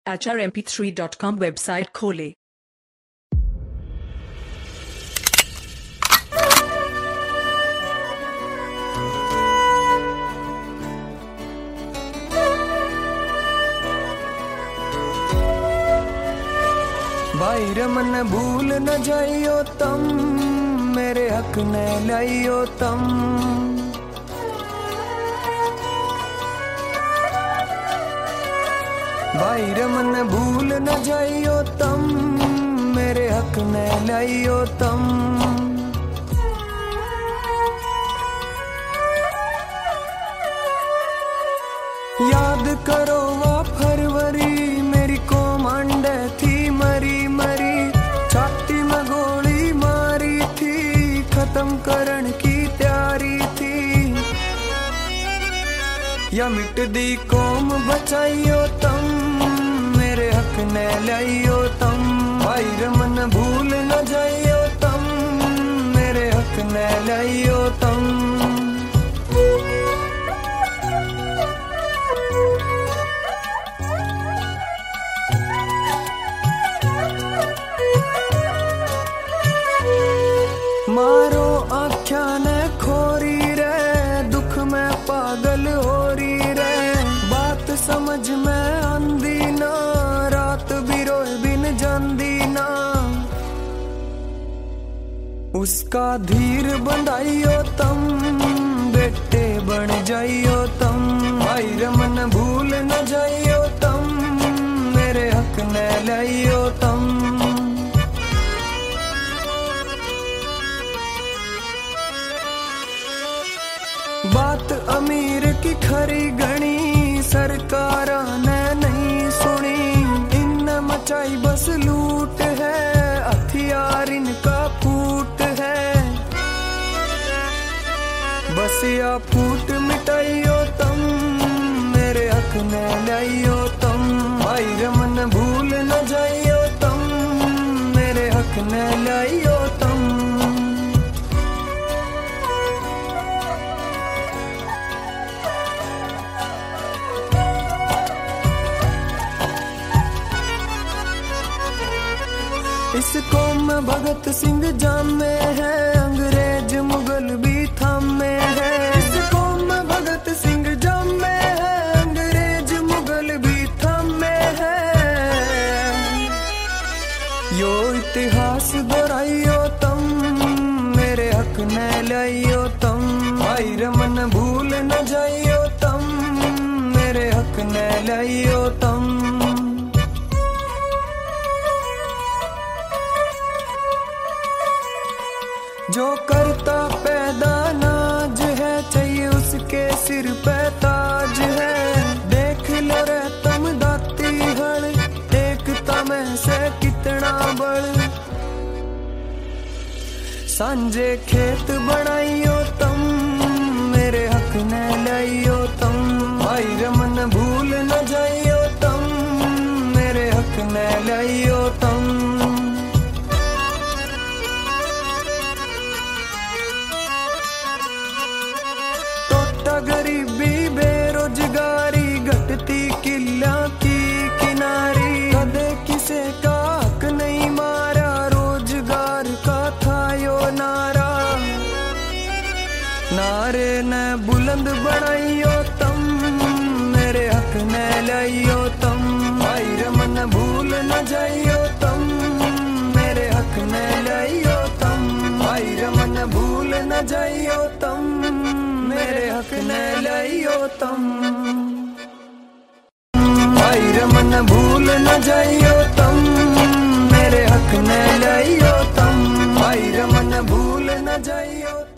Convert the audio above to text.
HRMP3.com website खोलें। भाई रमन भूल न जाइयो तम, मेरे हक ने लाइयो तम। भाई रमन भूल न जाइयो तम, मेरे हक ने लाइयो तम। याद करो वो फरवरी, मेरी कोमंड थी मरी मरी, छाती में गोली मारी थी, खत्म करने की तैयारी थी। या मिट दी कौम बचाइयो तम, मेरे हक ने लाइयो तम। भाई रमन भूल न जाइयो तम, मेरे हक ने लाइयो तम। मारो आख्या ने खोरी रे, दुख में पागल हो रही रे। बात समझ में आंदी ना, रात भी रोए बिन जांदी ना। उसका धीर बंधाइयो तम, बेटे बन जाइयो तम। भाई रमन भूल न जाइयो तम, मेरे हक ने लाइयो तम। बात अमीर की खरी गणी, सरकार ने नहीं सुनी। इन मचाई बस लूट है, हथियार इनका फूट है। बस या फूट मिटाइयो तम, मेरे हक ने लाइयो तम। भाई रमन भूल न जाइयो तम, मेरे हक ने लाइयो तम। इस कौम में भगत सिंह जामे है, अंग्रेज मुगल भी थामे है। इस कौम में भगत सिंह जामे है, अंग्रेज मुगल भी थामे है। यो इतिहास दोहराइयो तम, मेरे हक ने लाइयो तम। भाई रमन भूल न जाइयो तम, मेरे हक ने लाइयो तम। जो करता पैदा नाज है, चाहिए उसके सिर पे ताज है। देख लो रे तुम दाती हल, एकता में से कितना बल। सांझे खेत बनाइयो तम, मेरे हक ने लाइयो तम। भाई रमन भूल न जाइयो तम, मेरे हक ने लाइयो तम। गरीबी बेरोजगारी, घटती किल्ला की किनारी। कदे किसे का हक नहीं मारा, रोजगार का था यो नारा। नारे न बुलंद बनाइयो तम, मेरे हक ने लाइयो तम। भाई रमन भूल न जाइयो तम, मेरे हक ने लाइयो तम। भाई रमन भूल न जाइयो तम, मेरे हक ने लाइयो तम। भाई रमन भूल न जाइयो तम, मेरे हक ने लाइयो तम। भाई रमन भूल न जाइयो।